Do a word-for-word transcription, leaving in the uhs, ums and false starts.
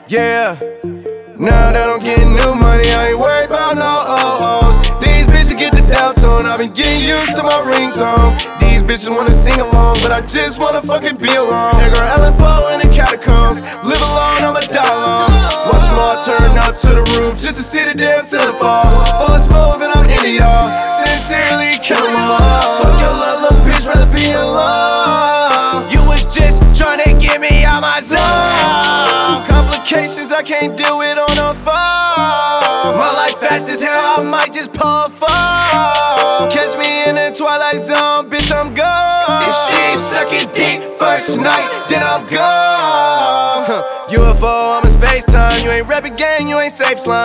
Yeah, now that I'm getting new money, I ain't worried about no oh-ohs. These bitches get the downtown, I've been getting used to my ringtone. These bitches wanna sing along, but I just wanna fucking be alone. Nigga, Allen Poe in the catacombs, live alone, I'ma die alone. Watch more turn up to the roof just to see the damn ceiling fall. Full smoke and I'm into y'all, sincerely kill 'em all. Fuck your little, little bitch, rather be alone. You was just tryna get me out my zone. Complications I can't deal with on the phone. My life fast as hell, I might just pull a phone. Catch me in the twilight zone, bitch, I'm gone. If she ain't sucking dick first night, then I'm gone. U F O, I'm in space time. You ain't rapping gang, you ain't safe slime.